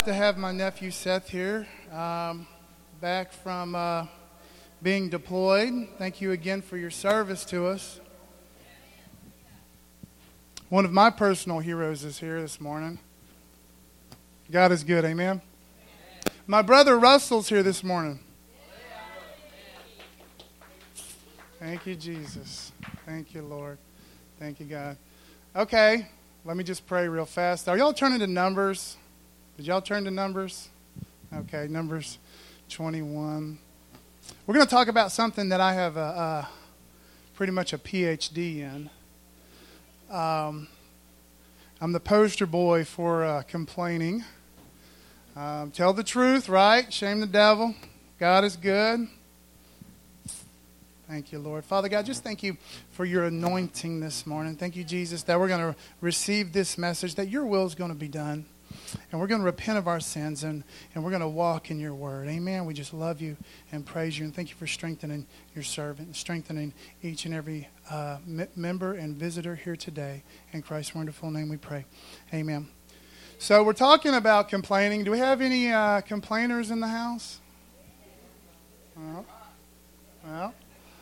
To have my nephew Seth here, back from being deployed. Thank you again for your service to us. One of my personal heroes is here this morning. God is good, amen? My brother Russell's here this morning. Thank you, Jesus. Thank you, Lord. Thank you, God. Okay, let me just pray real fast. Are y'all turning to Numbers? Did y'all turn to Numbers? Okay, Numbers 21. We're going to talk about something that I have pretty much a PhD in. I'm the poster boy for complaining. Tell the truth, right? Shame the devil. God is good. Thank you, Lord. Father God, just thank you for your anointing this morning. Thank you, Jesus, that we're going to receive this message, that your will is going to be done. And we're going to repent of our sins, and we're going to walk in your word. Amen. We just love you and praise you. And thank you for strengthening your servant, strengthening each and every member and visitor here today. In Christ's wonderful name we pray. Amen. So we're talking about complaining. Do we have any complainers in the house? Well.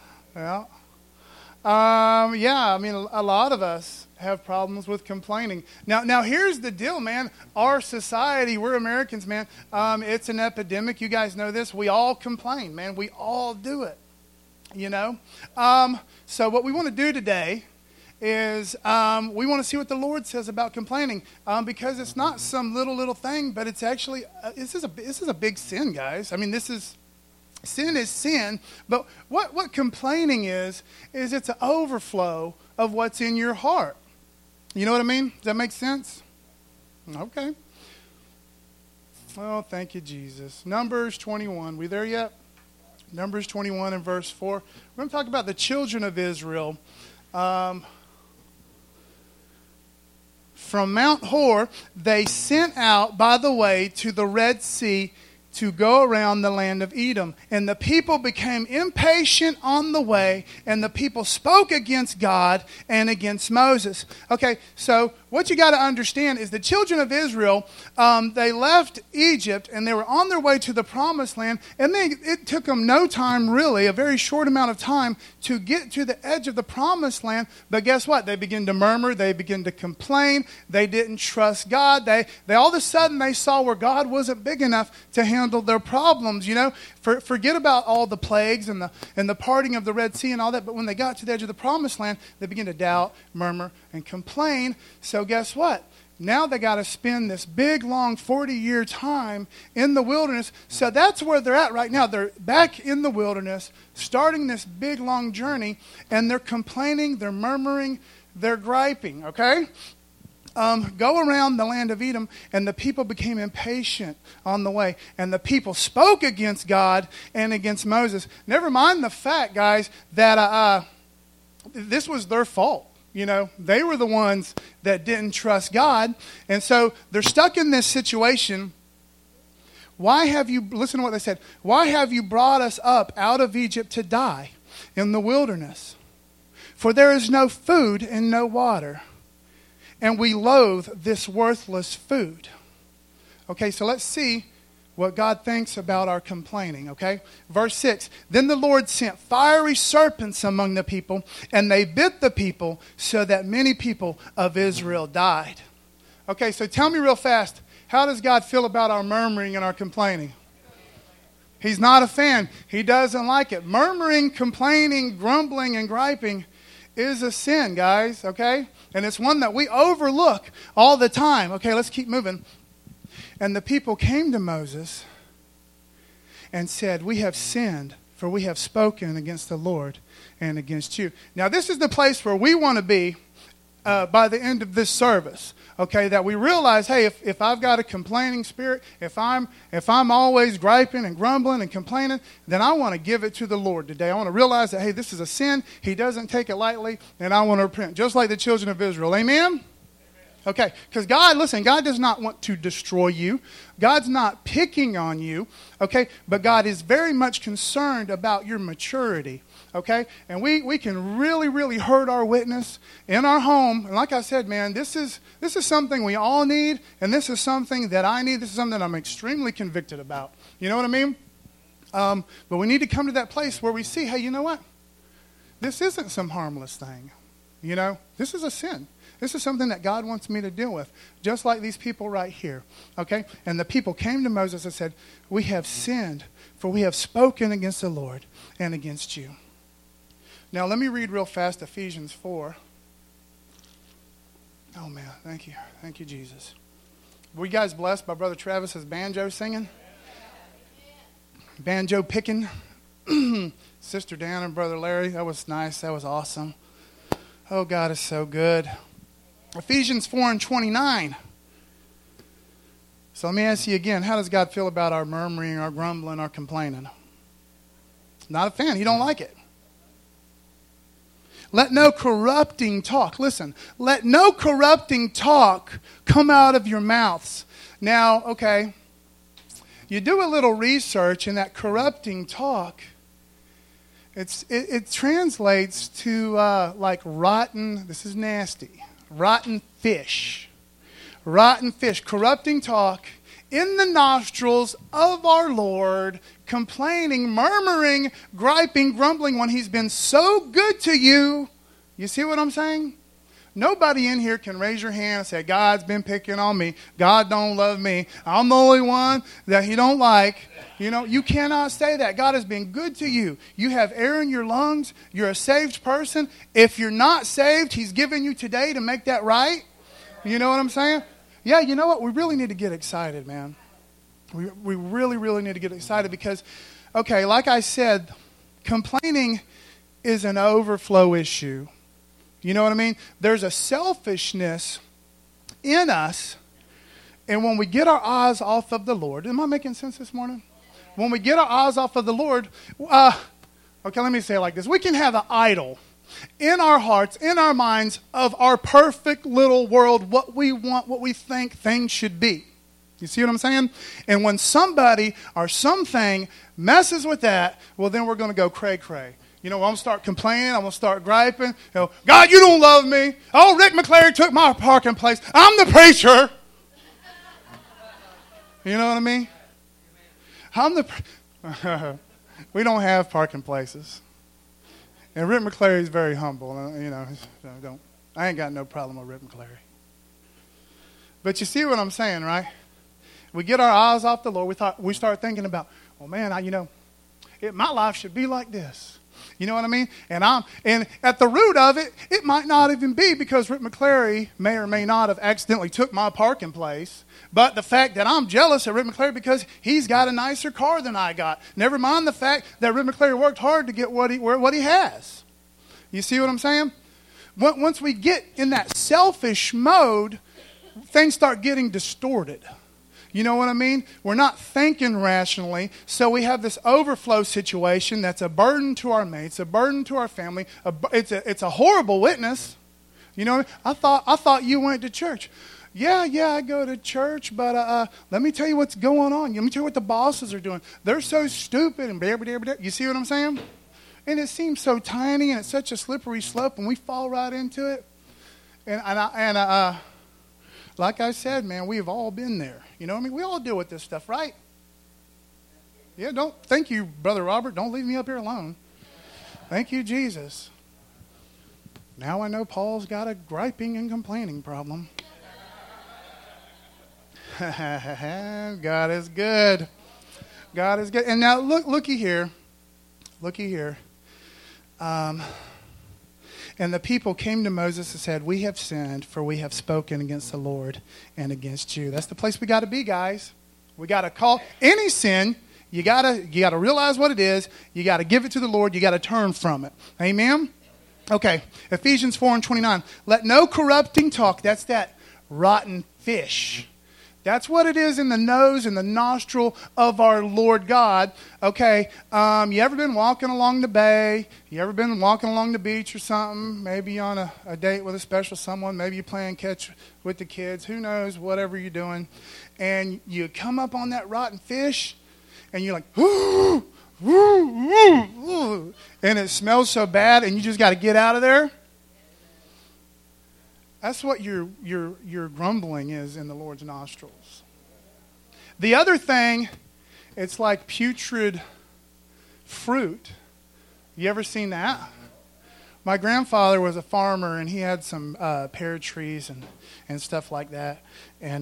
Yeah, I mean, a lot of us have problems with complaining. Now, here's the deal, man. Our society, we're Americans, man. It's an epidemic. You guys know this. We all complain, man. We all do it, you know. So what we want to do today is we want to see what the Lord says about complaining, because it's not some little thing, but it's actually this is a big sin, guys. I mean, sin is sin, but what complaining is it's an overflow of what's in your heart. You know what I mean? Does that make sense? Okay. Oh, thank you, Jesus. Numbers 21. We there yet? Numbers 21 and verse 4. We're going to talk about the children of Israel. From Mount Hor, they sent out by the way to the Red Sea to go around the land of Edom. And the people became impatient on the way, and the people spoke against God and against Moses. Okay, so what you got to understand is the children of Israel, they left Egypt, and they were on their way to the promised land, and it took them no time, really, a very short amount of time, to get to the edge of the promised land. But guess what? They began to murmur. They began to complain. They didn't trust God. They all of a sudden, they saw where God wasn't big enough to handle their problems, you know. Forget about all the plagues and the parting of the Red Sea and all that. But when they got to the edge of the promised land, they began to doubt, murmur, and complain. So guess what? Now they got to spend this big, long 40-year time in the wilderness. So that's where they're at right now. They're back in the wilderness, starting this big, long journey, and they're complaining, they're murmuring, they're griping, okay? Go around the land of Edom, and the people became impatient on the way. And the people spoke against God and against Moses. Never mind the fact, guys, that this was their fault. You know, they were the ones that didn't trust God. And so they're stuck in this situation. Listen to what they said. Why have you brought us up out of Egypt to die in the wilderness? For there is no food and no water, and we loathe this worthless food. Okay, so let's see what God thinks about our complaining, okay? Verse 6, then the Lord sent fiery serpents among the people, and they bit the people, so that many people of Israel died. Okay, so tell me real fast, how does God feel about our murmuring and our complaining? He's not a fan. He doesn't like it. Murmuring, complaining, grumbling, and griping is a sin, guys, okay? And it's one that we overlook all the time. Okay, let's keep moving. And the people came to Moses and said, we have sinned, for we have spoken against the Lord and against you. Now, this is the place where we want to be by the end of this service. Okay, that we realize, hey, if I've got a complaining spirit, if I'm always griping and grumbling and complaining, then I want to give it to the Lord today. I want to realize that, hey, this is a sin. He doesn't take it lightly, and I want to repent, just like the children of Israel. Amen? Okay, because God does not want to destroy you. God's not picking on you, okay? But God is very much concerned about your maturity, Okay? And we can really, really hurt our witness in our home. And like I said, man, this is something we all need, and this is something that I need. This is something that I'm extremely convicted about. You know what I mean? But we need to come to that place where we see, hey, you know what? This isn't some harmless thing. You know, this is a sin. This is something that God wants me to deal with, just like these people right here. Okay? And the people came to Moses and said, we have sinned, for we have spoken against the Lord and against you. Now, let me read real fast Ephesians 4. Oh, man, thank you. Thank you, Jesus. Were you guys blessed by Brother Travis's banjo singing? Banjo picking. Sister Dan and Brother Larry, that was nice. That was awesome. Oh, God is so good. Ephesians 4:29. So let me ask you again, how does God feel about our murmuring, our grumbling, our complaining? Not a fan. He don't like it. Let no corrupting talk, listen, let no corrupting talk come out of your mouths. Now, okay, you do a little research, and that corrupting talk, it translates to like rotten, this is nasty, rotten fish. Rotten fish, corrupting talk in the nostrils of our Lord, complaining, murmuring, griping, grumbling when He's been so good to you. You see what I'm saying? Nobody in here can raise your hand and say, God's been picking on me. God don't love me. I'm the only one that He don't like. You know, you cannot say that. God has been good to you. You have air in your lungs. You're a saved person. If you're not saved, He's given you today to make that right. You know what I'm saying? Yeah, you know what? We really need to get excited, man. We really, really need to get excited because, okay, like I said, complaining is an overflow issue. You know what I mean? There's a selfishness in us, and when we get our eyes off of the Lord, am I making sense this morning? When we get our eyes off of the Lord, okay, let me say it like this. We can have an idol in our hearts, in our minds, of our perfect little world, what we want, what we think things should be. You see what I'm saying? And when somebody or something messes with that, well, then we're going to go cray-cray. You know, I'm going to start complaining. I'm going to start griping. You know, God, you don't love me. Oh, Rick McClary took my parking place. I'm the preacher. You know what I mean? We don't have parking places. And Rick McClary is very humble. You know, I ain't got no problem with Rick McClary. But you see what I'm saying, right? We get our eyes off the Lord. We start thinking about, well, man, my life should be like this. You know what I mean? And at the root of it, it might not even be because Rick McClary may or may not have accidentally took my parking place. But the fact that I'm jealous of Rick McClary because he's got a nicer car than I got. Never mind the fact that Rick McClary worked hard to get what he has. You see what I'm saying? Once we get in that selfish mode, things start getting distorted. You know what I mean? We're not thinking rationally, so we have this overflow situation that's a burden to our mates, a burden to our family. It's a horrible witness. You know, I thought you went to church. Yeah, I go to church, but let me tell you what's going on. Let me tell you what the bosses are doing. They're so stupid and blah, blah, blah, blah. You see what I'm saying? And it seems so tiny, and it's such a slippery slope, and we fall right into it. And like I said, man, we've all been there. You know what I mean? We all deal with this stuff, right? Yeah, thank you, Brother Robert. Don't leave me up here alone. Thank you, Jesus. Now I know Paul's got a griping and complaining problem. God is good. God is good. And now looky here. And the people came to Moses and said, we have sinned, for we have spoken against the Lord and against you. That's the place we got to be, guys. We got to call any sin. You got to realize what it is. You got to give it to the Lord. You got to turn from it. Amen? Okay, Ephesians 4:29. Let no corrupting talk, that's that rotten fish. That's what it is in the nose and the nostril of our Lord God. Okay, you ever been walking along the bay? You ever been walking along the beach or something? Maybe on a date with a special someone. Maybe you're playing catch with the kids. Who knows, whatever you're doing. And you come up on that rotten fish, and you're like, ooh, and it smells so bad and you just got to get out of there. That's what your grumbling is in the Lord's nostrils. The other thing, it's like putrid fruit. You ever seen that? My grandfather was a farmer, and he had some pear trees and stuff like that. And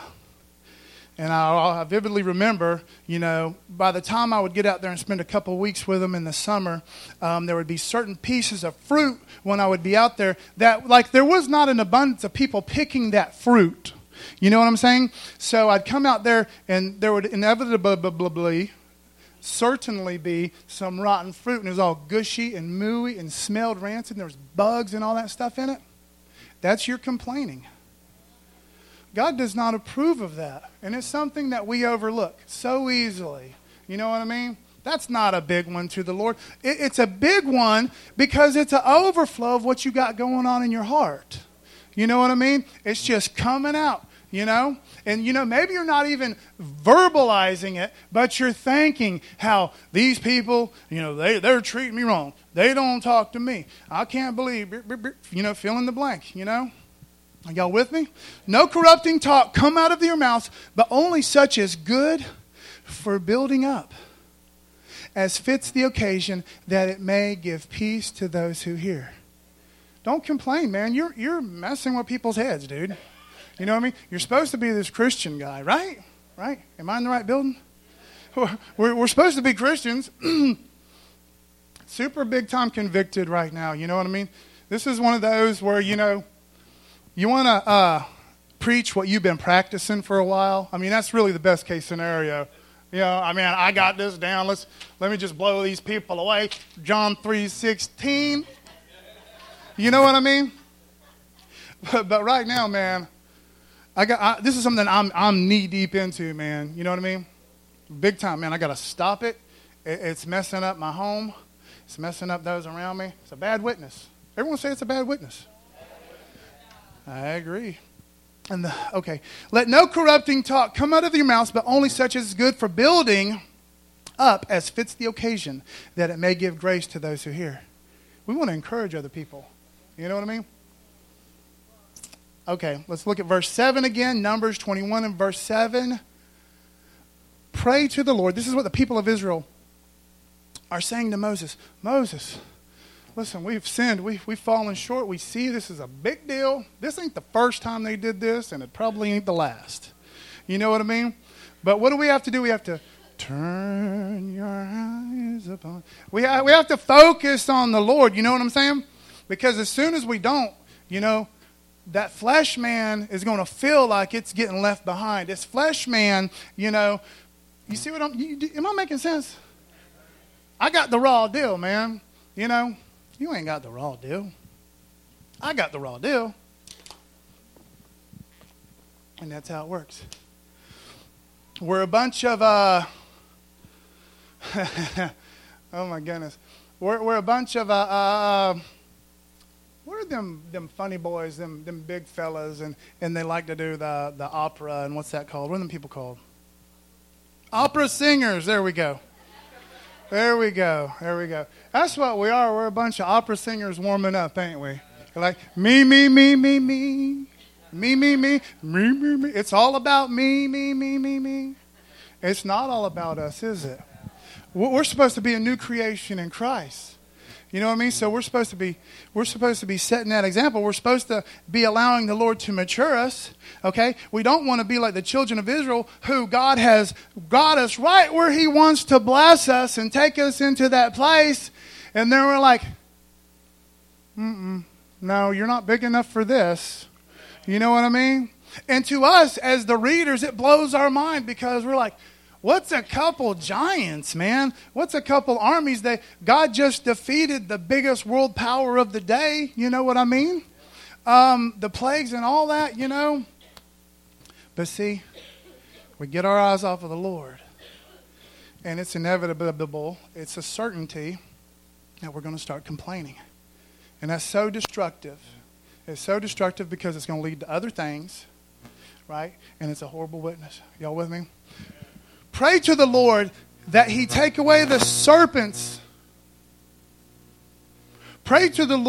I vividly remember, by the time I would get out there and spend a couple of weeks with them in the summer, there would be certain pieces of fruit when I would be out there that, like, there was not an abundance of people picking that fruit. You know what I'm saying? So I'd come out there, and there would inevitably, certainly be some rotten fruit, and it was all gushy and mooey and smelled rancid, and there was bugs and all that stuff in it. That's your complaining. God does not approve of that, and it's something that we overlook so easily. You know what I mean? That's not a big one to the Lord. It's a big one because it's an overflow of what you got going on in your heart. You know what I mean? It's just coming out, And, maybe you're not even verbalizing it, but you're thinking how these people, they're treating me wrong. They don't talk to me. I can't believe, fill in the blank, Are y'all with me? No corrupting talk come out of your mouths, but only such as good for building up, as fits the occasion, that it may give peace to those who hear. Don't complain, man. You're messing with people's heads, dude. You know what I mean? You're supposed to be this Christian guy, right? Right? Am I in the right building? We're supposed to be Christians. Super big time convicted right now. You know what I mean? This is one of those where, you want to preach what you've been practicing for a while. I mean, that's really the best case scenario. I got this down. Let me just blow these people away. John 3:16. You know what I mean? But right now, man, this is something I'm knee deep into, man. You know what I mean? Big time, man. I got to stop it. It's messing up my home. It's messing up those around me. It's a bad witness. Everyone say it's a bad witness. I agree. Okay. Let no corrupting talk come out of your mouths, but only such as is good for building up as fits the occasion, that it may give grace to those who hear. We want to encourage other people. You know what I mean? Okay, let's look at verse 7 again. Numbers 21 and verse 7. Pray to the Lord. This is what the people of Israel are saying to Moses. Moses, listen, we've sinned. We've fallen short. We see this is a big deal. This ain't the first time they did this, and it probably ain't the last. You know what I mean? But what do we have to do? We have to turn your eyes upon. We have to focus on the Lord. You know what I'm saying? Because as soon as we don't, that flesh man is going to feel like it's getting left behind. This flesh man, you see what am I making sense? I got the raw deal, man. You ain't got the raw deal. I got the raw deal. And that's how it works. We're a bunch of, oh my goodness. We're a bunch of, what are them funny boys, them big fellas, and they like to do the opera, and what's that called? What are them people called? Opera singers. There we go. There we go. That's what we are. We're a bunch of opera singers warming up, ain't we? Like, me, me, me, me, me. Me, me, me. Me, me, me. It's all about me, me, me, me, me. It's not all about us, is it? We're supposed to be a new creation in Christ. You know what I mean? So we're supposed to be setting that example. We're supposed to be allowing the Lord to mature us. Okay? We don't want to be like the children of Israel, who God has got us right where He wants to bless us and take us into that place. And then we're like, no, you're not big enough for this. You know what I mean? And to us, as the readers, it blows our mind, because we're like, what's a couple giants, man? What's a couple armies that God just defeated the biggest world power of the day? You know what I mean? The plagues and all that, But see, we get our eyes off of the Lord. And it's inevitable. It's a certainty that we're going to start complaining. And that's so destructive. It's so destructive because it's going to lead to other things, right? And it's a horrible witness. Y'all with me? Pray to the Lord that he take away the serpents. Pray to the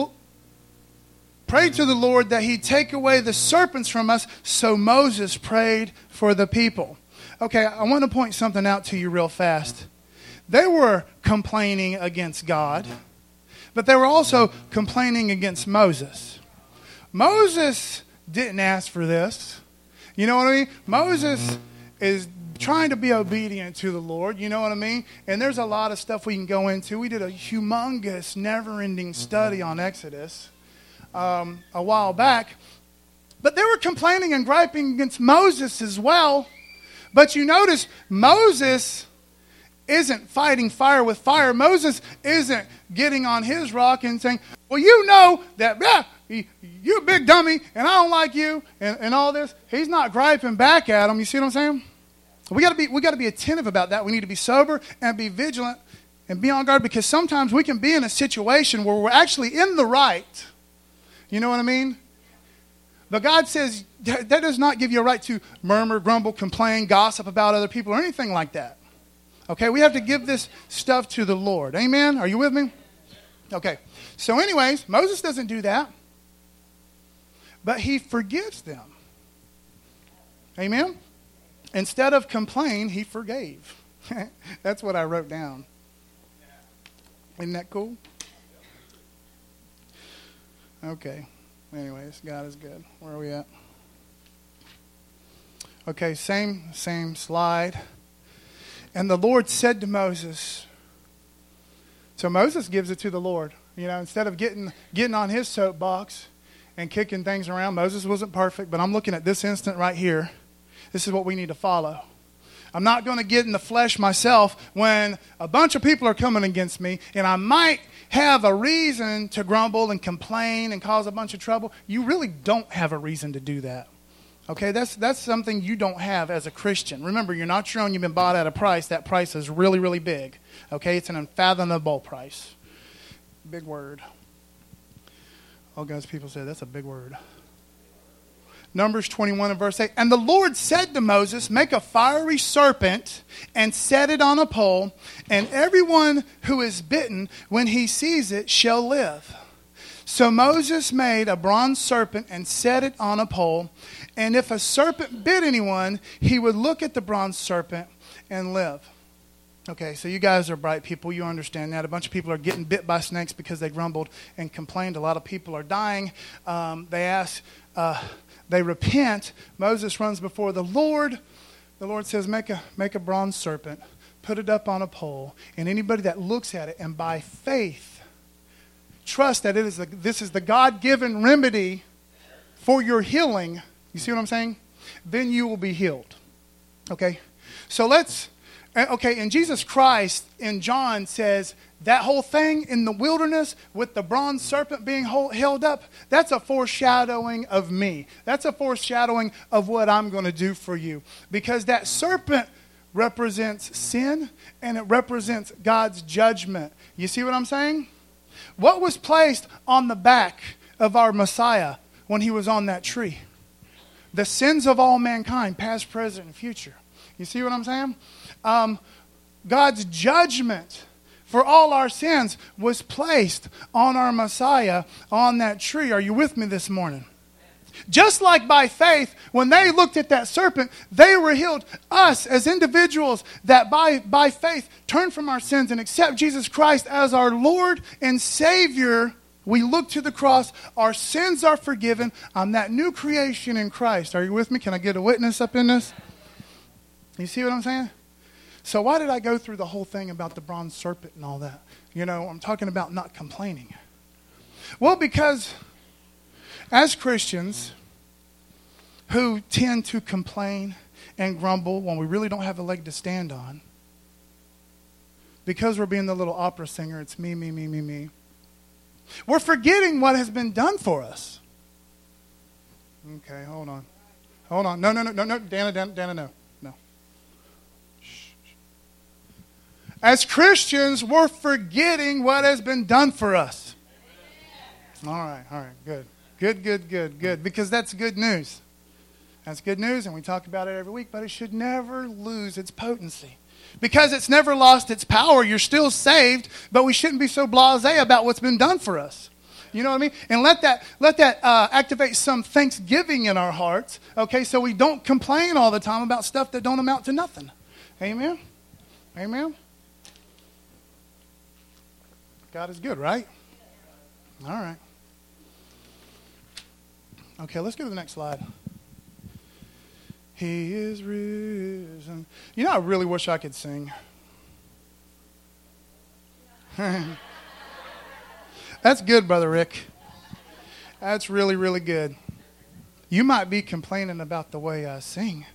Lord that he take away the serpents from us. So Moses prayed for the people. Okay, I want to point something out to you real fast. They were complaining against God, but they were also complaining against Moses. Moses didn't ask for this. You know what I mean? Moses is trying to be obedient to the Lord. You know what I mean? And there's a lot of stuff we can go into. We did a humongous, never-ending study on Exodus a while back. But they were complaining and griping against Moses as well. But you notice, Moses isn't fighting fire with fire. Moses isn't getting on his rock and saying, well, you know that, you a big dummy, and I don't like you, and all this. He's not griping back at him. You see what I'm saying? We got to be attentive about that. We need to be sober and be vigilant and be on guard, because sometimes we can be in a situation where we're actually in the right. You know what I mean? But God says that does not give you a right to murmur, grumble, complain, gossip about other people or anything like that. Okay, we have to give this stuff to the Lord. Amen? Are you with me? Okay. So anyways, Moses doesn't do that. But he forgives them. Amen? Instead of complain, he forgave. That's what I wrote down. Isn't that cool? Okay. Anyways, God is good. Where are we at? Okay, same slide. And the Lord said to Moses, so Moses gives it to the Lord. You know, instead of getting on his soapbox and kicking things around. Moses wasn't perfect, but I'm looking at this instant right here. This is what we need to follow. I'm not going to get in the flesh myself when a bunch of people are coming against me, and I might have a reason to grumble and complain and cause a bunch of trouble. You really don't have a reason to do that. Okay, that's something you don't have as a Christian. Remember, you're not your own. You've been bought at a price. That price is really, really big. Okay, it's an unfathomable price. Big word. All God's people say that's a big word. Numbers 21 and verse 8. And the Lord said to Moses, make a fiery serpent and set it on a pole, and everyone who is bitten, when he sees it, shall live. So Moses made a bronze serpent and set it on a pole. And if a serpent bit anyone, he would look at the bronze serpent and live. Okay, so you guys are bright people. You understand that. A bunch of people are getting bit by snakes because they grumbled and complained. A lot of people are dying. They repent. Moses runs before the Lord. The Lord says, make a bronze serpent, put it up on a pole, and anybody that looks at it and by faith trust that this is the God-given remedy for your healing. You see what I'm saying? Then you will be healed. Okay? So and Jesus Christ in John says that whole thing in the wilderness with the bronze serpent being held up, that's a foreshadowing of me. That's a foreshadowing of what I'm going to do for you. Because that serpent represents sin and it represents God's judgment. You see what I'm saying? What was placed on the back of our Messiah when he was on that tree? The sins of all mankind, past, present, and future. You see what I'm saying? God's judgment for all our sins was placed on our Messiah on that tree. Are you with me this morning? Just like by faith, when they looked at that serpent, they were healed. Us as individuals that by faith turn from our sins and accept Jesus Christ as our Lord and Savior, we look to the cross. Our sins are forgiven. I'm that new creation in Christ. Are you with me? Can I get a witness up in this? You see what I'm saying? So why did I go through the whole thing about the bronze serpent and all that? You know, I'm talking about not complaining. Well, because as Christians who tend to complain and grumble when we really don't have a leg to stand on, because we're being the little opera singer, it's me, me, me, me, me, we're forgetting what has been done for us. Okay, hold on. No, Dana, no. As Christians, we're forgetting what has been done for us. All right, good. Good, because that's good news. That's good news, and we talk about it every week, but it should never lose its potency. Because it's never lost its power. You're still saved, but we shouldn't be so blasé about what's been done for us. You know what I mean? And let that activate some thanksgiving in our hearts, okay, so we don't complain all the time about stuff that don't amount to nothing. Amen? Amen? God is good, right? All right. Okay, let's go to the next slide. He is risen. You know, I really wish I could sing. That's good, Brother Rick. That's really, really good. You might be complaining about the way I sing.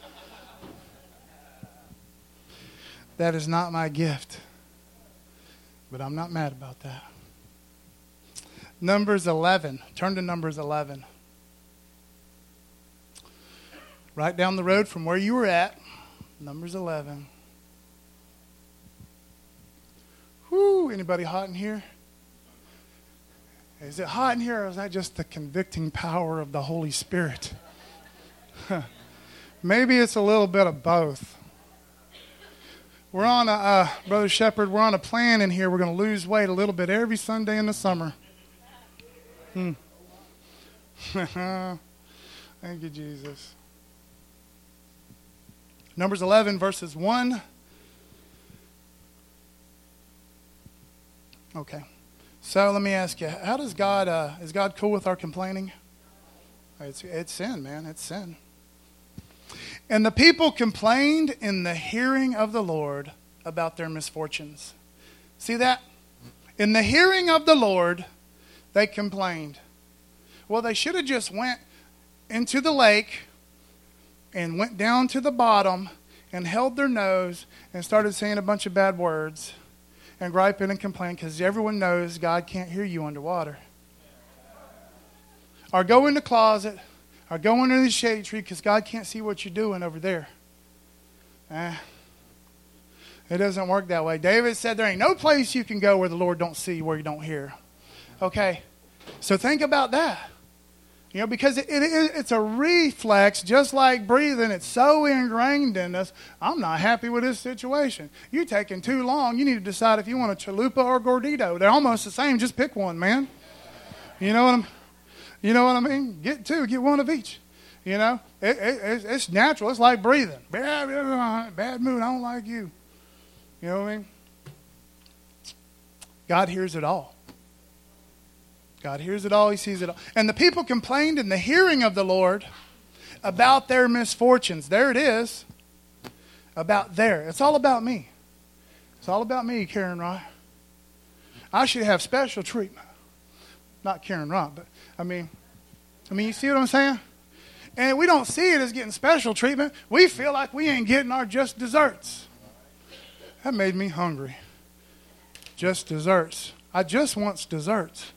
That is not my gift. But I'm not mad about that. Numbers 11. Turn to Numbers 11. Right down the road from where you were at. Numbers 11. Whoo, anybody hot in here? Is it hot in here, or is that just the convicting power of the Holy Spirit? Maybe it's a little bit of both. We're on Brother Shepherd, we're on a plan in here. We're going to lose weight a little bit every Sunday in the summer. Thank you, Jesus. Numbers 11, verses 1. Okay. So let me ask you, how does God, is God cool with our complaining? It's sin, man. It's sin. And the people complained in the hearing of the Lord about their misfortunes. See that? In the hearing of the Lord, they complained. Well, they should have just went into the lake and went down to the bottom and held their nose and started saying a bunch of bad words and griping and complaining, because everyone knows God can't hear you underwater. Or go in the closet, or go under the shade tree, because God can't see what you're doing over there. It doesn't work that way. David said there ain't no place you can go where the Lord don't see, where you don't hear. Okay, so think about that. You know, because it's a reflex, just like breathing. It's so ingrained in us. I'm not happy with this situation. You're taking too long. You need to decide if you want a chalupa or gordito. They're almost the same. Just pick one, man. You know what I mean? Get two. Get one of each. You know, it's natural. It's like breathing. Bad mood. I don't like you. You know what I mean? God hears it all. God hears it all. He sees it all. And the people complained in the hearing of the Lord about their misfortunes. There it is. It's all about me. It's all about me, Karen Rod. I should have special treatment. Not Karen Rod, but I mean, you see what I'm saying? And we don't see it as getting special treatment. We feel like we ain't getting our just desserts. That made me hungry. Just desserts. I just want desserts.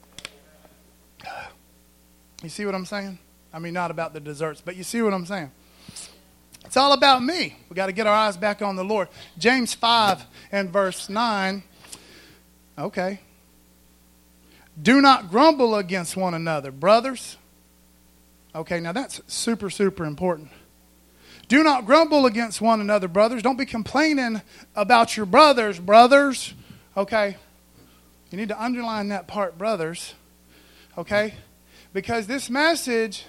You see what I'm saying? I mean, not about the desserts, but you see what I'm saying? It's all about me. We got to get our eyes back on the Lord. James 5 and verse 9. Okay. Do not grumble against one another, brothers. Okay, now that's super, super important. Do not grumble against one another, brothers. Don't be complaining about your brothers. Okay? You need to underline that part, brothers. Okay? Because this message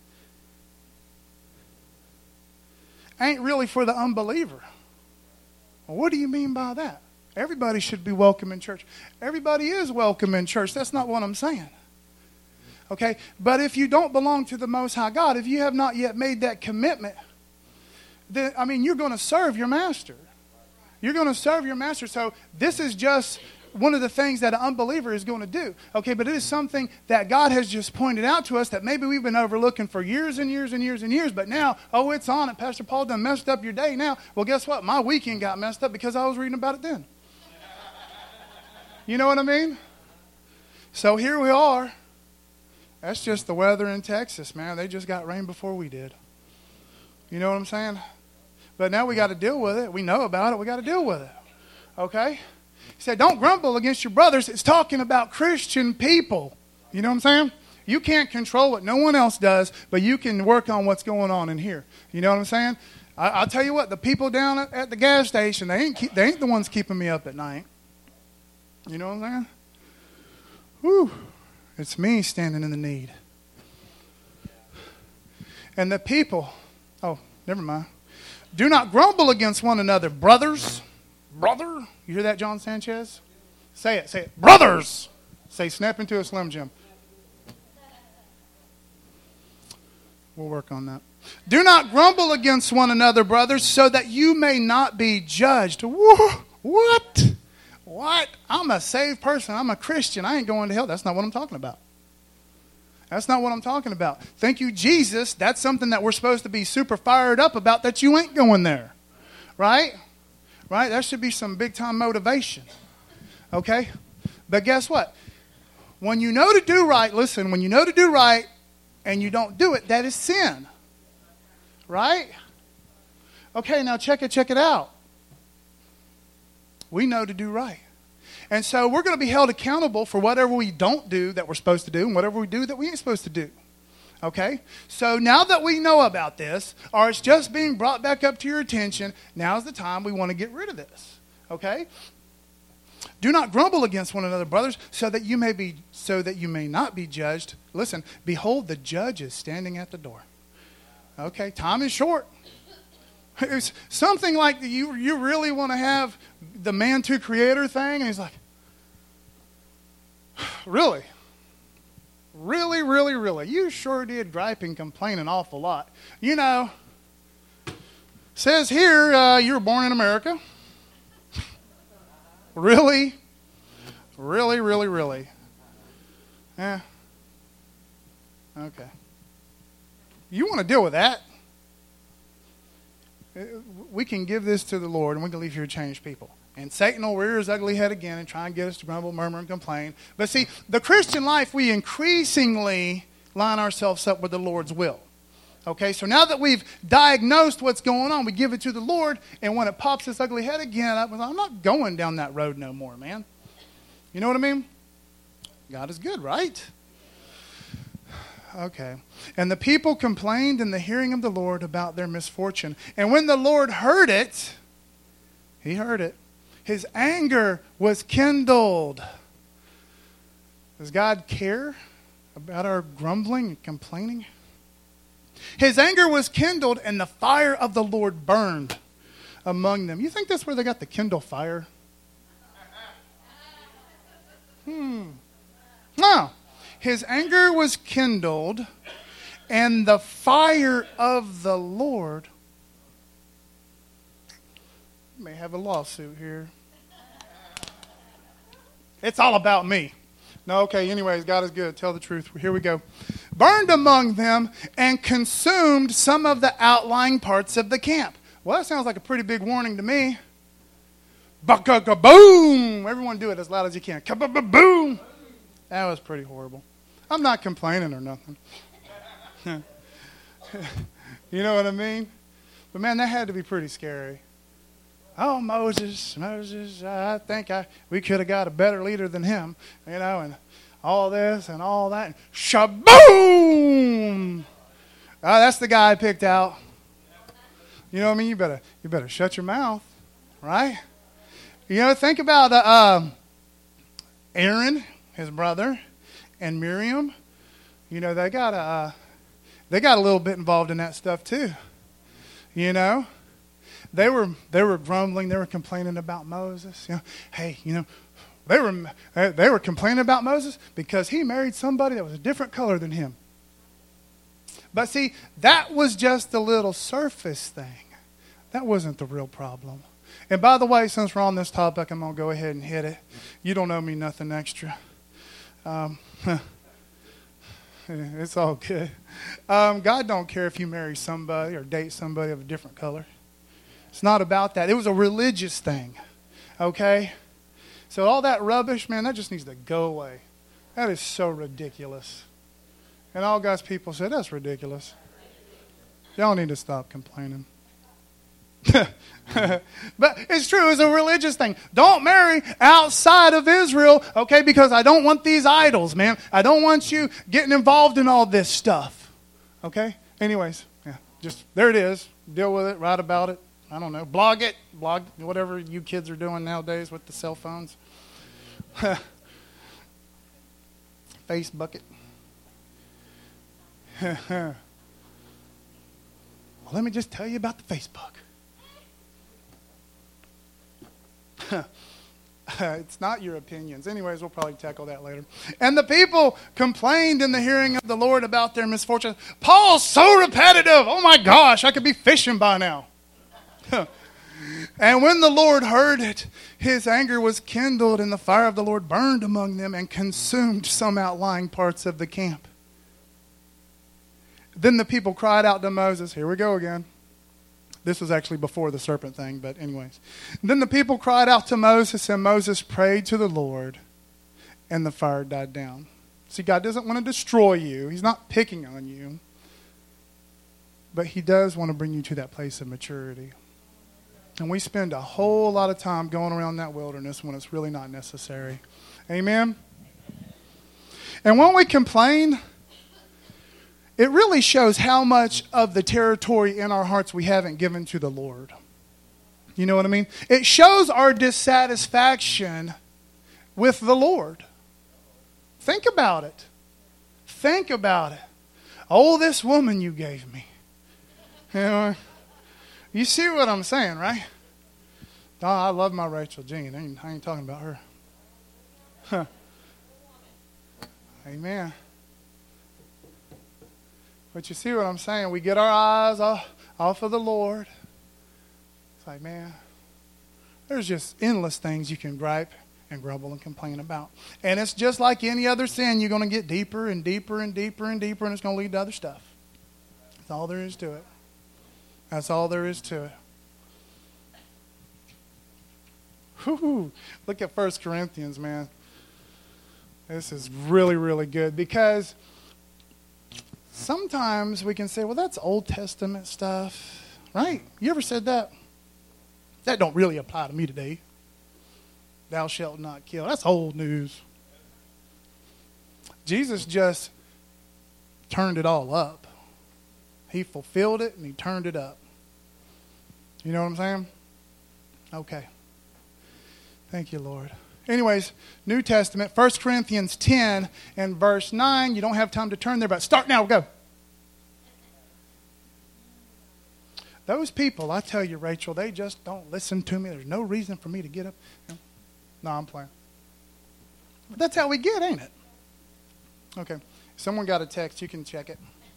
ain't really for the unbeliever. Well, what do you mean by that? Everybody should be welcome in church. Everybody is welcome in church. That's not what I'm saying. Okay? But if you don't belong to the Most High God, if you have not yet made that commitment, then, you're going to serve your master. You're going to serve your master. So this is just one of the things that an unbeliever is going to do. Okay, but it is something that God has just pointed out to us that maybe we've been overlooking for years and years and years and years, but now, it's on it. Pastor Paul done messed up your day now. Well, guess what? My weekend got messed up because I was reading about it then. You know what I mean? So here we are. That's just the weather in Texas, man. They just got rain before we did. You know what I'm saying? But now we got to deal with it. We know about it. We got to deal with it. Okay? He said, don't grumble against your brothers. It's talking about Christian people. You know what I'm saying? You can't control what no one else does, but you can work on what's going on in here. You know what I'm saying? I'll tell you what, the people down at the gas station, they ain't the ones keeping me up at night. You know what I'm saying? Whew. It's me standing in the need. And the people, oh, never mind. Do not grumble against one another, brothers. Brother? You hear that, John Sanchez? Say it. Brothers! Say, snap into a Slim Jim. We'll work on that. Do not grumble against one another, brothers, so that you may not be judged. What? What? I'm a saved person. I'm a Christian. I ain't going to hell. That's not what I'm talking about. That's not what I'm talking about. Thank you, Jesus. That's something that we're supposed to be super fired up about, that you ain't going there. Right? Right? That should be some big-time motivation. Okay? But guess what? When you know to do right, listen, when you know to do right and you don't do it, that is sin. Right? Okay, now check it out. We know to do right. And so we're going to be held accountable for whatever we don't do that we're supposed to do, and whatever we do that we ain't supposed to do. Okay? So now that we know about this, or it's just being brought back up to your attention, now's the time we want to get rid of this. Okay? Do not grumble against one another, brothers, so that you may not be judged. Listen, behold, the judge is standing at the door. Okay, time is short. It's something like you really want to have the man to creator thing, and he's like, really? Really, really, really? You sure did gripe and complain an awful lot. You know, says here you were born in America. Really? Really, really, really? Yeah. Okay. You want to deal with that? We can give this to the Lord, and we can leave here to change people. And Satan will rear his ugly head again and try and get us to grumble, murmur, and complain. But see, the Christian life, we increasingly line ourselves up with the Lord's will. Okay, so now that we've diagnosed what's going on, we give it to the Lord, and when it pops its ugly head again, I'm not going down that road no more, man. You know what I mean? God is good, right? Okay. And the people complained in the hearing of the Lord about their misfortune. And when the Lord heard it, he heard it, his anger was kindled. Does God care about our grumbling and complaining? His anger was kindled, and the fire of the Lord burned among them. You think that's where they got the kindle fire? No. His anger was kindled, and the fire of the Lord. You may have a lawsuit here. It's all about me. No, okay, anyways, God is good. Tell the truth. Here we go. Burned among them and consumed some of the outlying parts of the camp. Well, that sounds like a pretty big warning to me. Ba-ka-ka-boom! Everyone do it as loud as you can. Ka-ba-ba-boom! That was pretty horrible. I'm not complaining or nothing. You know what I mean? But man, that had to be pretty scary. Oh, Moses, I think we could have got a better leader than him, you know, and all this and all that. And shaboom! That's the guy I picked out. You know what I mean? You better shut your mouth, right? You know, think about Aaron, his brother, and Miriam. You know, they got a little bit involved in that stuff too. You know, they were grumbling, they were complaining about Moses. You know, hey, you know, they were complaining about Moses because he married somebody that was a different color than him. But see, that was just a little surface thing. That wasn't the real problem. And by the way, since we're on this topic, I'm going to go ahead and hit it. You don't owe me nothing extra. It's all good. God don't care if you marry somebody or date somebody of a different color. It's not about that. It was a religious thing. Okay? So all that rubbish, man, that just needs to go away. That is so ridiculous. And all God's people said, that's ridiculous. Y'all need to stop complaining. But it's true. It's a religious thing. Don't marry outside of Israel, okay, because I don't want these idols, man. I don't want you getting involved in all this stuff, okay? Anyways, yeah, just there it is. Deal with it. Write about it. I don't know. Blog it. Blog whatever you kids are doing nowadays with the cell phones. Facebook it. Well, let me just tell you about the Facebook. It's not your opinions. Anyways, we'll probably tackle that later. And the people complained in the hearing of the Lord about their misfortunes. Paul's so repetitive. Oh my gosh, I could be fishing by now. And when the Lord heard it, his anger was kindled, and the fire of the Lord burned among them and consumed some outlying parts of the camp. Then the people cried out to Moses. Here we go again. This was actually before the serpent thing, but anyways. Then the people cried out to Moses, and Moses prayed to the Lord, and the fire died down. See, God doesn't want to destroy you. He's not picking on you. But he does want to bring you to that place of maturity. And we spend a whole lot of time going around that wilderness when it's really not necessary. Amen? And when we complain, it really shows how much of the territory in our hearts we haven't given to the Lord. You know what I mean? It shows our dissatisfaction with the Lord. Think about it. Think about it. Oh, this woman you gave me. You know, you see what I'm saying, right? Oh, I love my Rachel Jean. I ain't talking about her. Huh. Amen. But you see what I'm saying? We get our eyes off of the Lord. It's like, man, there's just endless things you can gripe and grumble and complain about. And it's just like any other sin. You're going to get deeper and deeper and deeper and deeper, and it's going to lead to other stuff. That's all there is to it. That's all there is to it. Whew. Look at 1 Corinthians, man. This is really, really good because sometimes we can say, well, that's Old Testament stuff, right? You ever said that? That don't really apply to me today. Thou shalt not kill. That's old news. Jesus just turned it all up. He fulfilled it and he turned it up. You know what I'm saying? Okay. Thank you, Lord. Anyways, New Testament, 1 Corinthians 10 and verse 9. You don't have time to turn there, but start now. Go. Those people, I tell you, Rachel, they just don't listen to me. There's no reason for me to get up. No, I'm playing. But that's how we get, ain't it? Okay. Someone got a text. You can check it.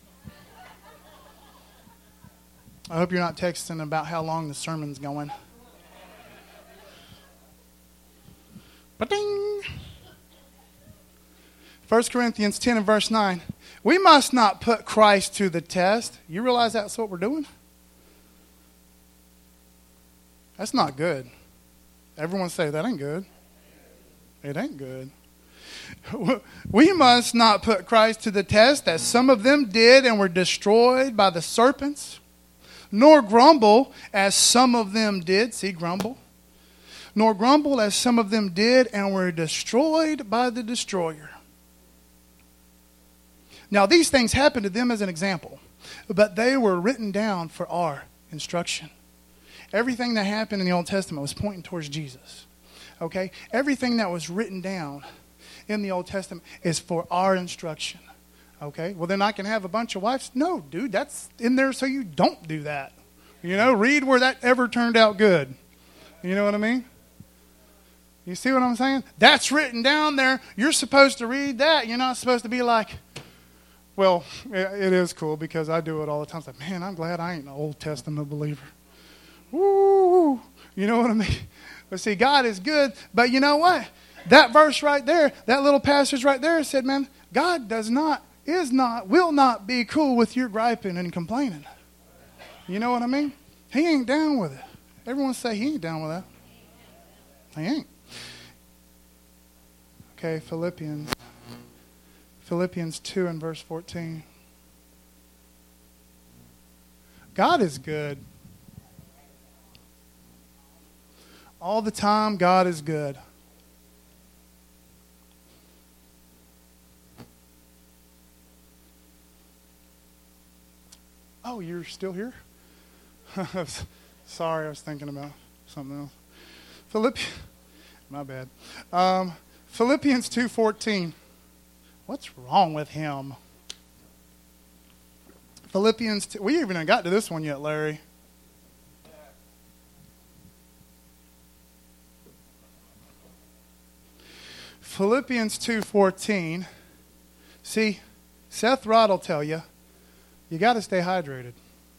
I hope you're not texting about how long the sermon's going. Ba-ding! 1 Corinthians 10 and verse 9. We must not put Christ to the test. You realize that's what we're doing? That's not good. Everyone say, that ain't good. It ain't good. We must not put Christ to the test, as some of them did and were destroyed by the serpents. Nor grumble, as some of them did. See, grumble. Nor grumble, as some of them did and were destroyed by the destroyer. Now, these things happened to them as an example, but they were written down for our instruction. Everything that happened in the Old Testament was pointing towards Jesus. Okay? Everything that was written down in the Old Testament is for our instruction. Okay? Well, then I can have a bunch of wives? No, dude, that's in there so you don't do that. You know, read where that ever turned out good. You know what I mean? You see what I'm saying? That's written down there. You're supposed to read that. You're not supposed to be like, well, it is cool because I do it all the time. It's like, man, I'm glad I ain't an Old Testament believer. Woo! You know what I mean? But see, God is good. But you know what? That verse right there, that little passage right there said, man, God will not be cool with your griping and complaining. You know what I mean? He ain't down with it. Everyone say he ain't down with that. He ain't. Okay, Philippians 2 and verse 14. God is good. All the time, God is good. Oh, you're still here? Sorry, I was thinking about something else. My bad. Philippians 2:14. What's wrong with him? Philippians 2. We haven't even got to this one yet, Larry. Philippians 2:14. See, Seth Rod will tell you, you got to stay hydrated.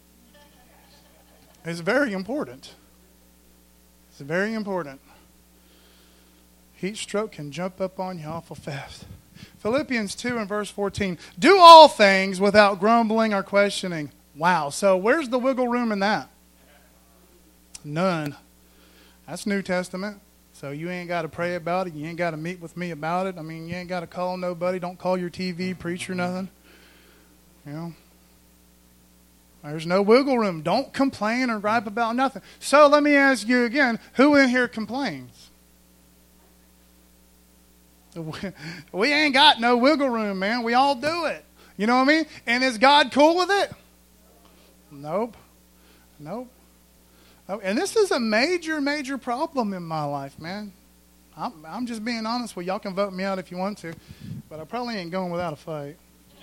It's very important. It's very important. Heat stroke can jump up on you awful fast. Philippians 2 and verse 14. Do all things without grumbling or questioning. Wow. So where's the wiggle room in that? None. That's New Testament. So you ain't got to pray about it. You ain't got to meet with me about it. I mean, you ain't got to call nobody. Don't call your TV preacher, nothing. You know. There's no wiggle room. Don't complain or gripe about nothing. So let me ask you again, who in here complains? We ain't got no wiggle room, man. We all do it. You know what I mean? And is God cool with it? Nope. Nope. And this is a major, major problem in my life, man. I'm just being honest with you. Y'all can vote me out if you want to, but I probably ain't going without a fight.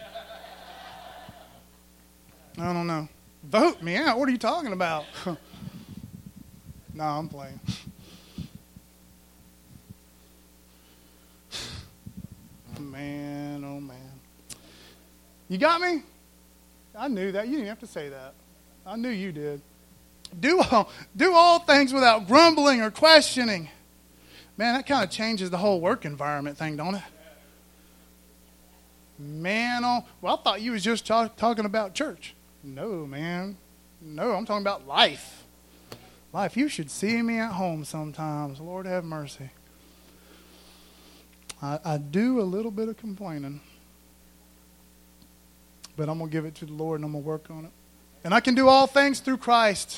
I don't know. Vote me out. What are you talking about? No, I'm playing. Man, oh man. You got me? I knew that. You didn't have to say that. I knew you did. Do all things without grumbling or questioning. Man, that kind of changes the whole work environment thing, don't it? Man, well, I thought you was just talking about church. No, man. No, I'm talking about life. Life. You should see me at home sometimes. Lord have mercy. I do a little bit of complaining. But I'm going to give it to the Lord and I'm going to work on it. And I can do all things through Christ.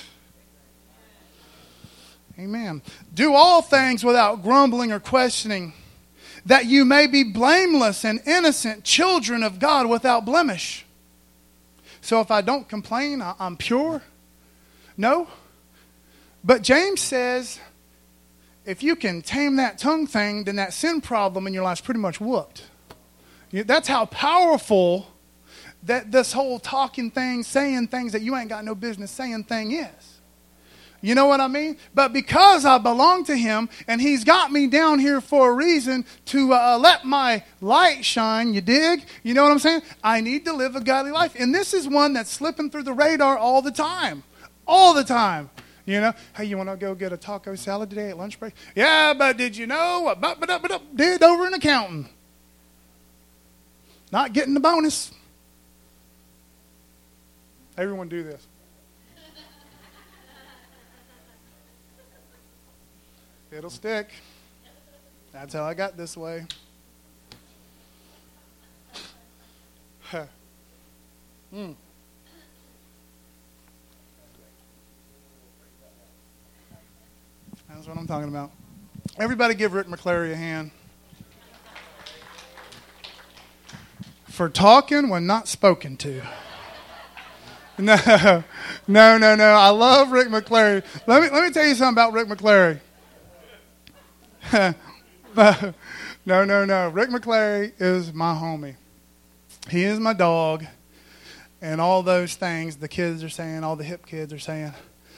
Amen. Do all things without grumbling or questioning, that you may be blameless and innocent children of God without blemish. So if I don't complain, I'm pure? No. But James says, if you can tame that tongue thing, then that sin problem in your life's pretty much whooped. That's how powerful that this whole talking thing, saying things that you ain't got no business saying thing is. You know what I mean? But because I belong to him and he's got me down here for a reason to let my light shine, you dig? You know what I'm saying? I need to live a godly life. And this is one that's slipping through the radar all the time. All the time. You know, hey, you want to go get a taco salad today at lunch break? Yeah, but did you know what did over in accounting? Not getting the bonus. Everyone do this. It'll stick. That's how I got this way. That's what I'm talking about. Everybody give Rick McClary a hand. For talking when not spoken to. No. I love Rick McClary. Let me tell you something about Rick McClary. No. Rick McClary is my homie. He is my dog. And all those things the kids are saying, all the hip kids are saying.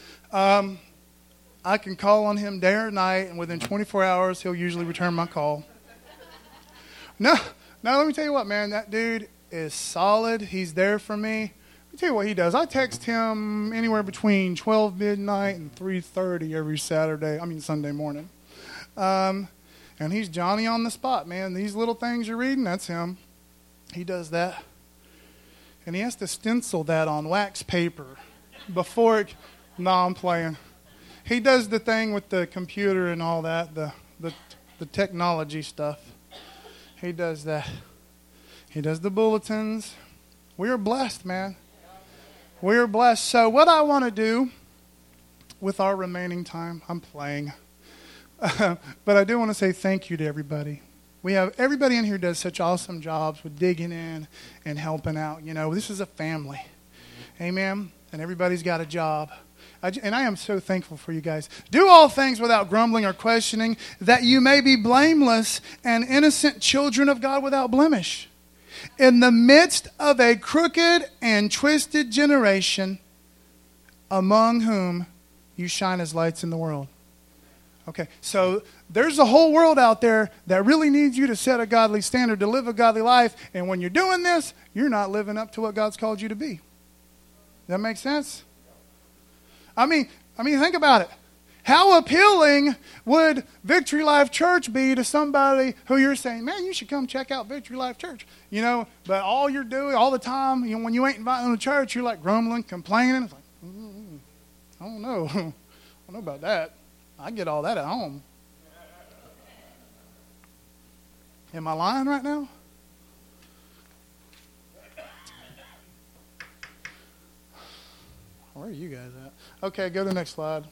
I can call on him day or night, and within 24 hours, he'll usually return my call. No, let me tell you what, man. That dude is solid. He's there for me. Let me tell you what he does. I text him anywhere between 12 midnight and 3:30 every Sunday morning. And he's Johnny on the spot, man. These little things you're reading, that's him. He does that. And he has to stencil that on wax paper before it... No, I'm playing. He does the thing with the computer and all that, the technology stuff. He does that. He does the bulletins. We are blessed, man. We are blessed. So what I want to do with our remaining time, I'm playing. But I do want to say thank you to everybody. Everybody in here does such awesome jobs with digging in and helping out. You know, this is a family. Amen? And everybody's got a job. And I am so thankful for you guys. Do all things without grumbling or questioning, that you may be blameless and innocent children of God without blemish, in the midst of a crooked and twisted generation, among whom you shine as lights in the world. Okay, so there's a whole world out there that really needs you to set a godly standard, to live a godly life. And when you're doing this, you're not living up to what God's called you to be. Does that make sense? I mean, think about it. How appealing would Victory Life Church be to somebody who you're saying, man, you should come check out Victory Life Church. You know, but all you're doing all the time, you know, when you ain't inviting them to church, you're like grumbling, complaining. It's like, I don't know. I don't know about that. I get all that at home. Am I lying right now? Where are you guys at? Okay, go to the next slide.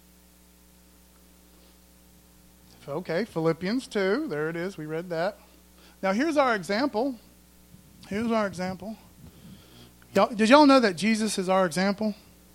Okay, Philippians 2. There it is. We read that. Now, here's our example. Did y'all know that Jesus is our example?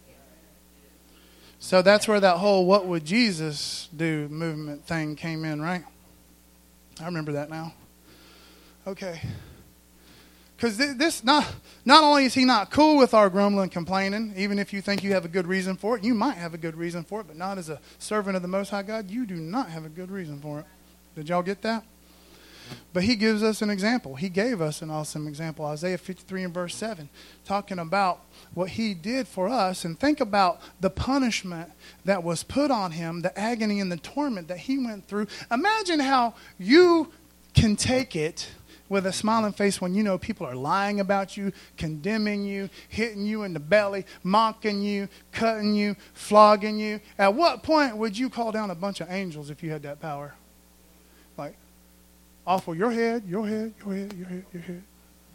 So that's where that whole "what would Jesus do" movement thing came in, right? I remember that now. Okay. Because this, not only is he not cool with our grumbling and complaining, even if you think you have a good reason for it, you might have a good reason for it, but not as a servant of the Most High God. You do not have a good reason for it. Did y'all get that? But he gives us an example. He gave us an awesome example. Isaiah 53 and verse 7, talking about what he did for us. And think about the punishment that was put on him, the agony and the torment that he went through. Imagine how you can take it with a smiling face when you know people are lying about you, condemning you, hitting you in the belly, mocking you, cutting you, flogging you. At what point would you call down a bunch of angels if you had that power? Like, off of your head, your head, your head, your head, your head.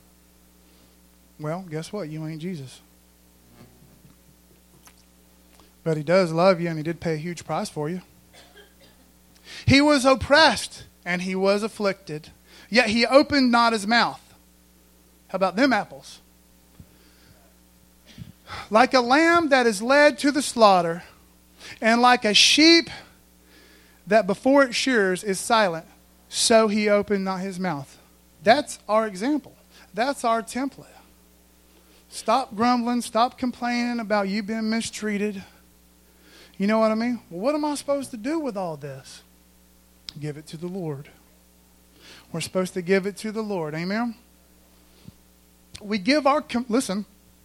Well, guess what? You ain't Jesus. But he does love you, and he did pay a huge price for you. He was oppressed, and he was afflicted, yet he opened not his mouth. How about them apples? Like a lamb that is led to the slaughter, and like a sheep that before it shears is silent, so he opened not his mouth. That's our example. That's our template. Stop grumbling. Stop complaining about you being mistreated. You know what I mean? Well, what am I supposed to do with all this? Give it to the Lord. We're supposed to give it to the Lord. Amen? We give our complaints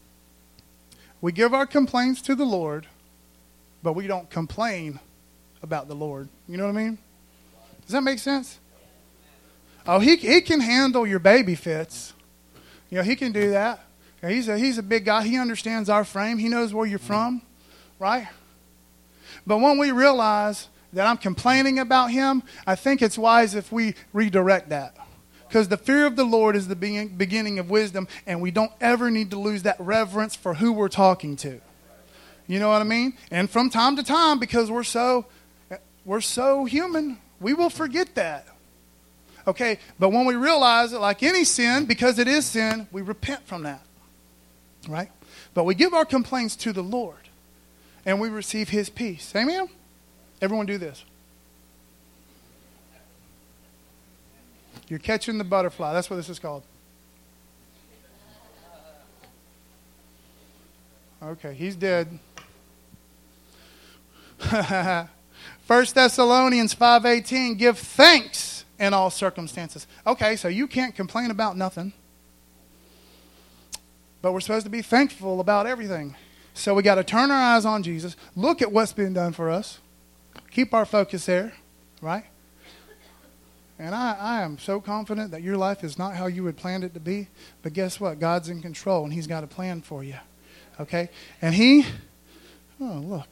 to the Lord, but we don't complain about the Lord. You know what I mean? Does that make sense? Oh, he can handle your baby fits. You know, he can do that. He's a big guy. He understands our frame. He knows where you're from, right? But when we realize that I'm complaining about him, I think it's wise if we redirect that. Because the fear of the Lord is the beginning of wisdom, and we don't ever need to lose that reverence for who we're talking to. You know what I mean? And from time to time, because we're so human, we will forget that. Okay, but when we realize that, like any sin, because it is sin, we repent from that. Right? But we give our complaints to the Lord, and we receive his peace. Amen? Everyone do this. You're catching the butterfly. That's what this is called. Okay, he's dead. 1 Thessalonians 5:18, give thanks in all circumstances. Okay, so you can't complain about nothing. But we're supposed to be thankful about everything. So we got to turn our eyes on Jesus. Look at what's been done for us. Keep our focus there, right? And I am so confident that your life is not how you had planned it to be. But guess what? God's in control, and he's got a plan for you. Okay? And look.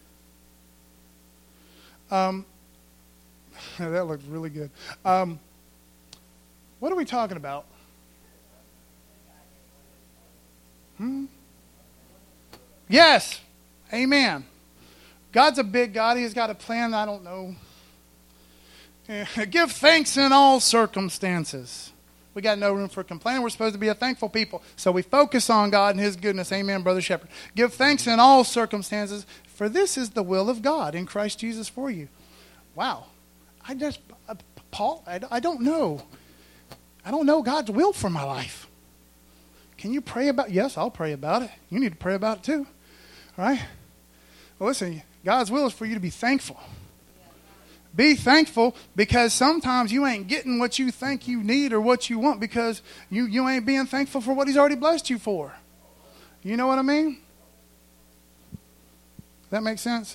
That looks really good. What are we talking about? Yes. Amen. God's a big God. He's got a plan. I don't know Give thanks in all circumstances. We got no room for complaining. We're supposed to be a thankful people. So we focus on God and His goodness. Amen, Brother Shepherd. Give thanks in all circumstances, for this is the will of God in Christ Jesus for you. Wow. Paul, I don't know. I don't know God's will for my life. Can you pray about it? Yes, I'll pray about it. You need to pray about it too. All right? Well, listen, God's will is for you to be thankful. Be thankful, because sometimes you ain't getting what you think you need or what you want because you ain't being thankful for what He's already blessed you for. You know what I mean? That makes sense?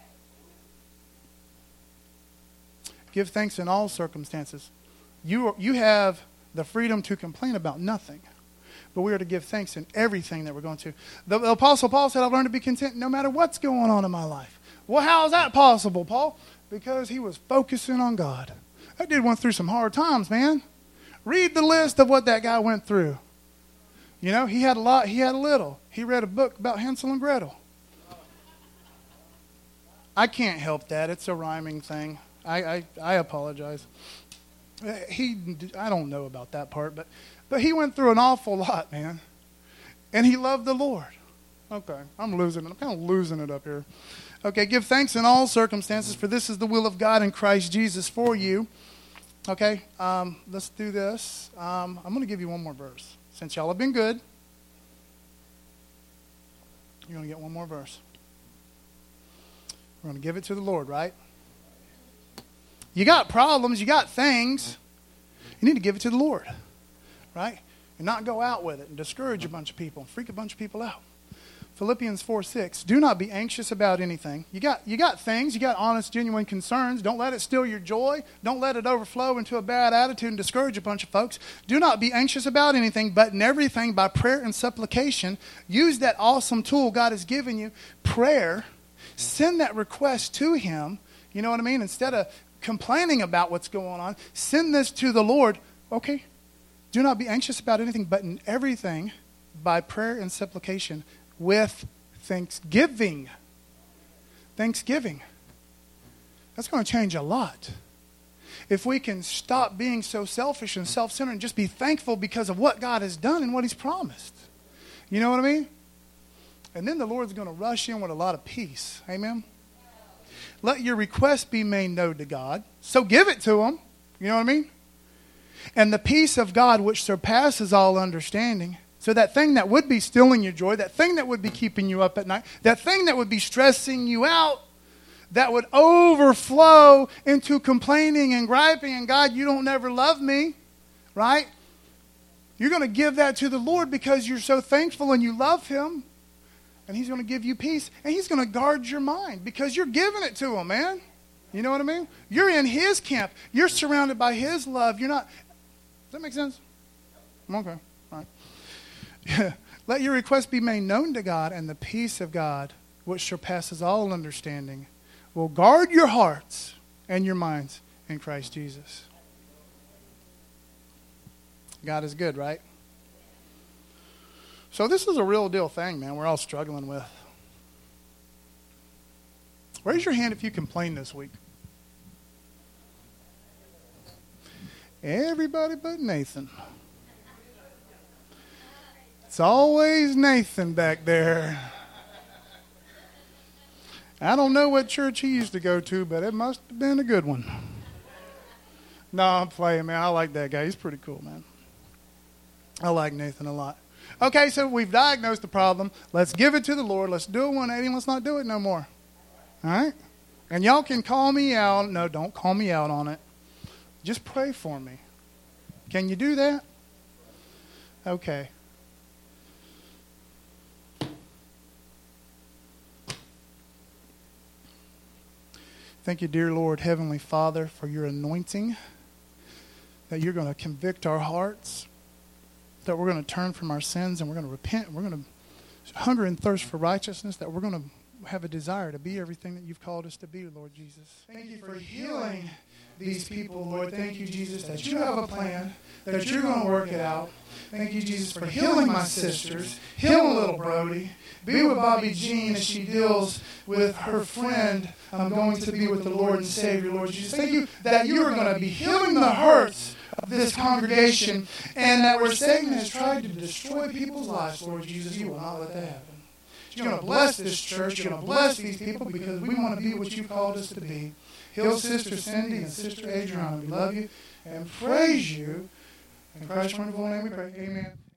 Give thanks in all circumstances. You have the freedom to complain about nothing, but we are to give thanks in everything that we're going to. The Apostle Paul said, I've learned to be content no matter what's going on in my life. Well, how is that possible, Paul? Because he was focusing on God. That dude went through some hard times, man. Read the list of what that guy went through. You know, he had a lot, he had a little. He read a book about Hansel and Gretel. I can't help that. It's a rhyming thing. I apologize. I don't know about that part, but he went through an awful lot, man. And he loved the Lord. Okay, I'm kind of losing it up here. Okay, give thanks in all circumstances, for this is the will of God in Christ Jesus for you. Okay, let's do this. I'm going to give you one more verse. Since y'all have been good, you're going to get one more verse. We're going to give it to the Lord, right? You got problems, you got things. You need to give it to the Lord, right? And not go out with it and discourage a bunch of people and freak a bunch of people out. Philippians 4:6. Do not be anxious about anything. You got things. You got honest, genuine concerns. Don't let it steal your joy. Don't let it overflow into a bad attitude and discourage a bunch of folks. Do not be anxious about anything, but in everything by prayer and supplication. Use that awesome tool God has given you, prayer. Send that request to Him. You know what I mean? Instead of complaining about what's going on, send this to the Lord. Okay. Do not be anxious about anything, but in everything by prayer and supplication, with thanksgiving. Thanksgiving. That's going to change a lot. If we can stop being so selfish and self-centered and just be thankful because of what God has done and what He's promised. You know what I mean? And then the Lord's going to rush in with a lot of peace. Amen? Let your request be made known to God. So give it to Him. You know what I mean? And the peace of God, which surpasses all understanding. So that thing that would be stealing your joy, that thing that would be keeping you up at night, that thing that would be stressing you out, that would overflow into complaining and griping, and God, you don't never love me, right? You're going to give that to the Lord because you're so thankful and you love Him. And He's going to give you peace. And He's going to guard your mind because you're giving it to Him, man. You know what I mean? You're in His camp. You're surrounded by His love. You're not... Does that make sense? Okay. All right. Let your request be made known to God, and the peace of God, which surpasses all understanding, will guard your hearts and your minds in Christ Jesus. God is good, right? So this is a real deal thing, man, we're all struggling with. Raise your hand if you complain this week. Everybody but Nathan. It's always Nathan back there. I don't know what church he used to go to, but it must have been a good one. No, I'm playing, man. I like that guy. He's pretty cool, man. I like Nathan a lot. Okay, so we've diagnosed the problem. Let's give it to the Lord. Let's do it 180. Let's not do it no more. All right? And y'all can call me out. No, don't call me out on it. Just pray for me. Can you do that? Okay. Thank you, dear Lord, Heavenly Father, for your anointing, that you're going to convict our hearts, that we're going to turn from our sins and we're going to repent, and we're going to hunger and thirst for righteousness, that we're going to have a desire to be everything that you've called us to be, Lord Jesus. Thank you for healing these people, Lord. Thank you, Jesus, that you have a plan, that you're going to work it out. Thank you, Jesus, for healing my sisters, healing little Brody. Be with Bobby Jean as she deals with her friend going to be with the Lord and Savior, Lord Jesus. Thank you that you are going to be healing the hurts of this congregation, and that where Satan has tried to destroy people's lives, Lord Jesus, you will not let that happen. You're going to bless this church. You're going to bless these people because we want to be what you called us to be. Heal Sister Cindy and Sister Adriana. We love you and praise you. In Christ's wonderful name we pray. Amen.